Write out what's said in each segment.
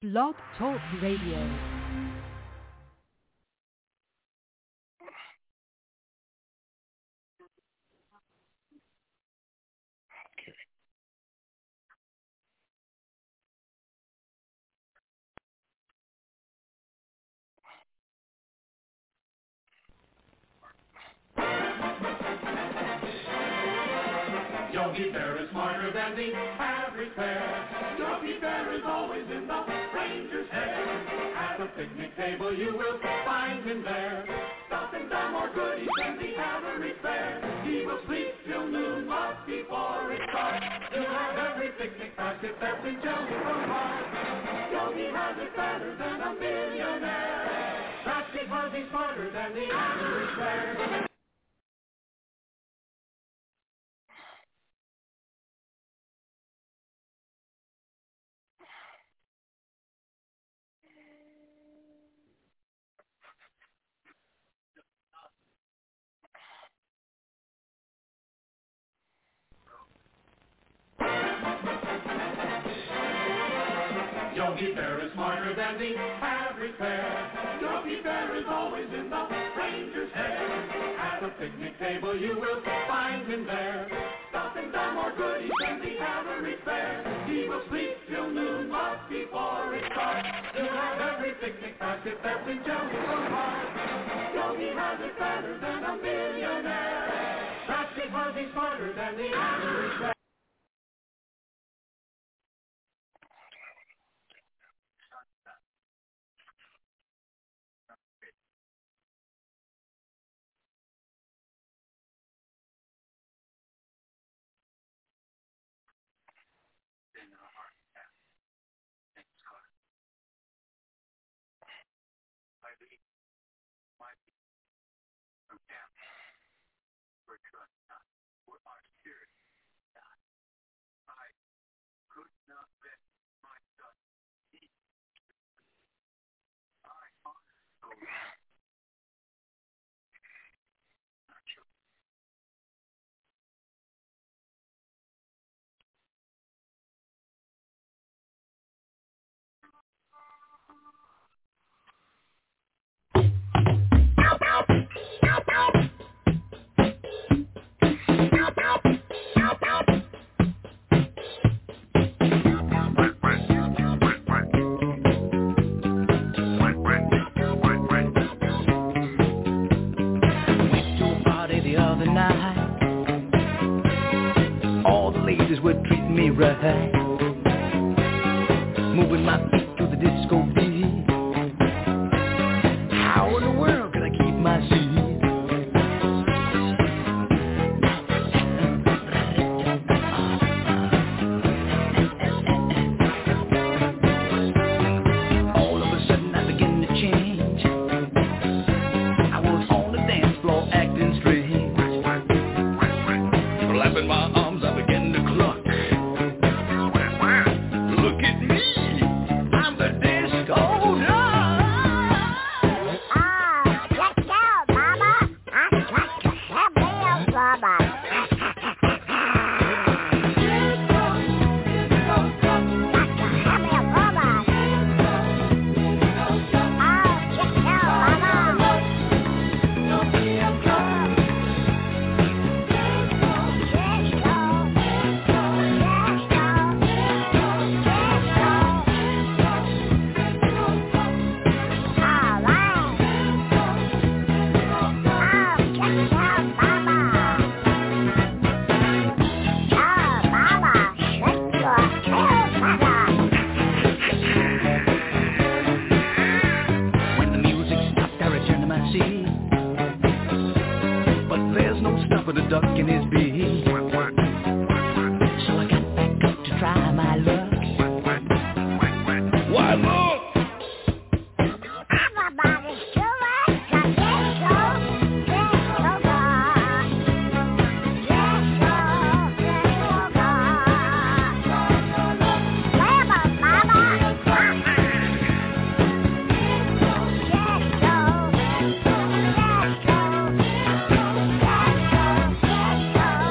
Blog Talk Radio. Yogi Bear is smarter than the average bear. Yogi Bear is always in the ranger's hair. At a picnic table you will find him there. Stuffing some more goodies than the average bear. He will sleep till noon, but before it starts, he'll have every picnic basket that's been jelly from Mars. Yogi has it better than a millionaire. That's because he's smarter than the average bear. Yogi Bear is smarter than the average bear. Yogi Bear is always in the ranger's hair. At a picnic table you will find him there. Stuffing some more goodies than the average bear. He will sleep till noon, but before it starts, he'll have every picnic basket that's in jelly from Mars. Yogi has it better than a millionaire. That's because he's smarter than the average bear. Right. Moving my feet to the disco beat. How in the world can I keep my seat? All of a sudden I begin to change. I was on the dance floor acting strange. Flapping my arms, I began to cluck. Look at me, I'm the disco dog. Let's go, Mama. I'm just a happy Mama. Duck in his beak. So I got back up to try my luck. Why look? Everybody's doing the disco ball. Disco ball. Wherever, Mama. Disco.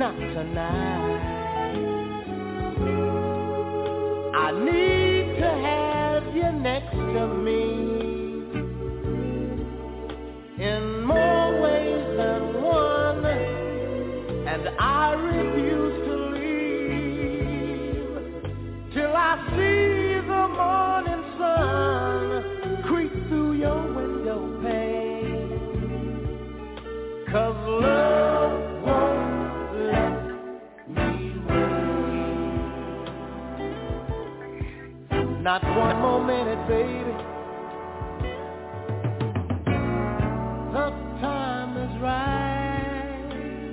not tonight. I need to have you next to me in more ways than one, and I refuse to leave till I see the morning sun creep through your window pane. 'Cause love won't let me wait. Not one more minute, baby. The time is right.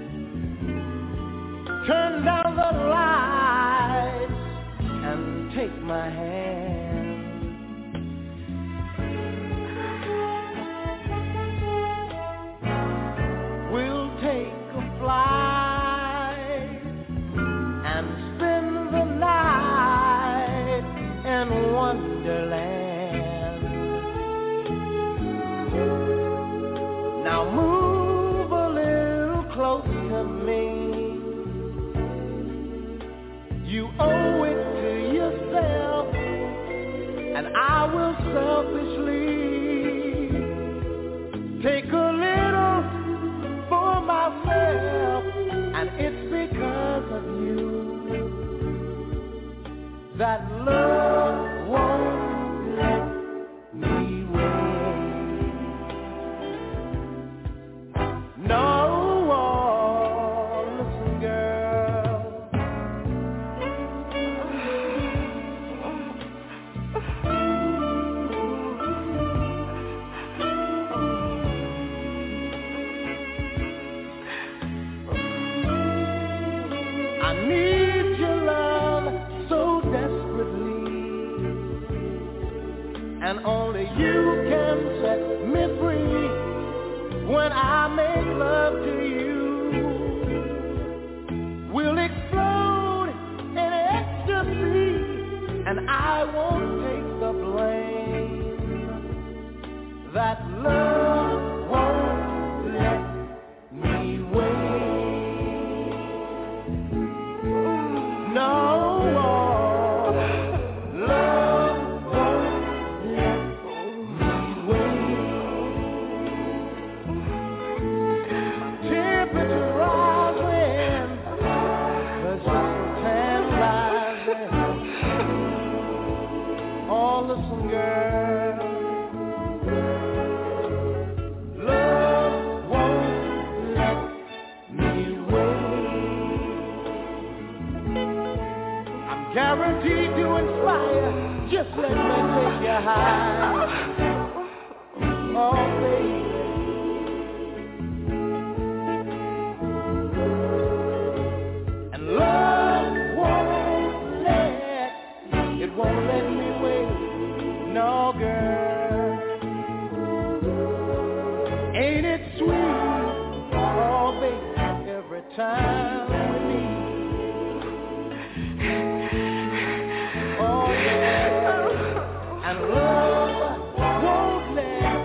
Turn down the lights and take my hand. We'll take a flight and spend the night in Wonderland. Now move a little close to me. You owe it to yourself, and I will selfishly take a little for myself, and it's because of you that love won't let me wait. No, listen, girl. I need your love so desperately, and only you can set me free when I make love to you. We'll explode in ecstasy, and I won't take the blame. That love won't let me wait. No, love won't let me wait. Temperature rising, pressure rising. Oh, listen, girl. Love won't let me wait. I'm guaranteed to inspire. Just let me take you high. Oh, baby. And love won't let me wait. No, girl. Ain't it sweet? Oh, baby, every time we meet. Oh, yeah. And love won't let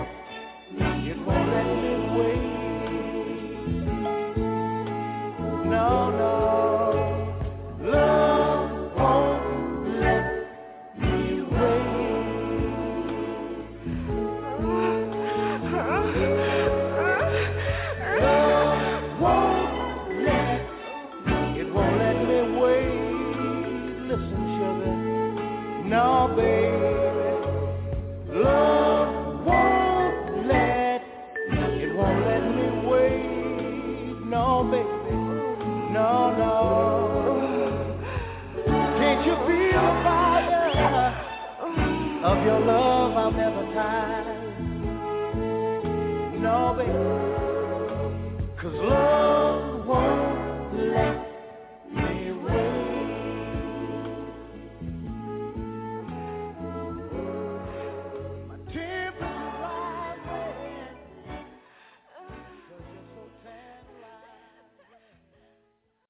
me wait. No, no. Love won't let me wait. Love won't let me wait. Listen, sugar. No, baby. Love won't let me wait. No, baby. No, no. Can't you feel the fire of your love? I'll never tire. No, baby.